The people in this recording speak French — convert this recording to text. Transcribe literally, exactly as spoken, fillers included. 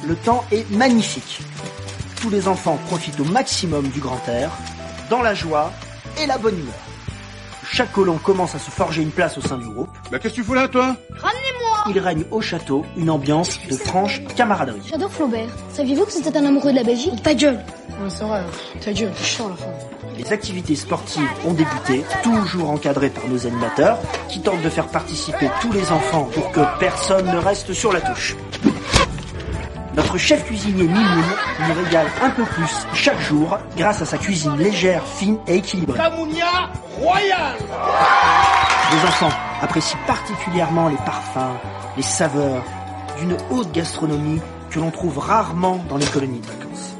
le temps est magnifique. Tous les enfants profitent au maximum du grand air, dans la joie et la bonne humeur. Chaque colon commence à se forger une place au sein du groupe. Bah qu'est-ce que tu fous là, toi? Ramenez-moi! Il règne au château une ambiance de franche camaraderie. J'adore Flaubert. Saviez-vous que c'était un amoureux de la Belgique? Ta gueule! Ouais, c'est vrai, ta gueule, c'est chiant la fin. Les activités sportives ont débuté, toujours encadrées par nos animateurs, qui tentent de faire participer tous les enfants pour que personne ne reste sur la touche. Notre chef cuisinier Mimoun nous régale un peu plus chaque jour grâce à sa cuisine légère, fine et équilibrée. Camounia royal. Les enfants apprécient particulièrement les parfums, les saveurs d'une haute gastronomie que l'on trouve rarement dans les colonies de vacances.